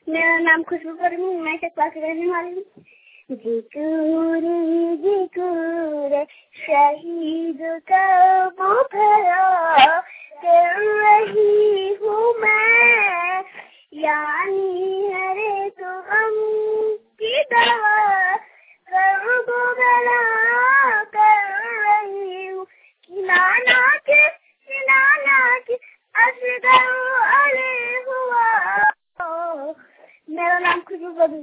मेरा नाम खुशबू परवीन, मैं चकवा की रहने वाली हूँ। जिक्र शहीद का वो भरा कर रही हूँ मैं, यानी हरे तो गम की दवा कर दो गला कर रही हूँ। किनाना के असगर अरे हुआ। मेरा नाम खुशबू परवीन।